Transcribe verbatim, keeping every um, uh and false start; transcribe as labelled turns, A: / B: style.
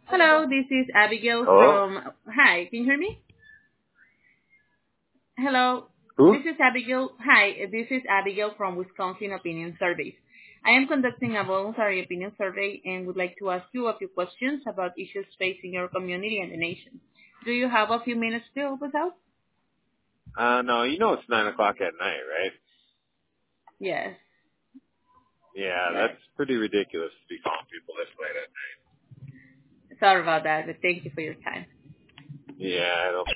A: Hello, this is Abigail
B: Hello?
A: from. Hi, can you hear me? Hello,
B: Who?
A: this is Abigail. Hi, this is Abigail from Wisconsin Opinion Surveys. I am conducting a voluntary opinion survey and would like to ask you a few questions about issues facing your community and the nation. Do you have a few minutes to help us out?
B: Uh, no, you know it's nine o'clock at night, right?
A: Yes,
B: Yeah,
A: right.
B: that's pretty ridiculous to be calling people this late at night.
A: Sorry about that, but thank you for your time.
B: Yeah, I don't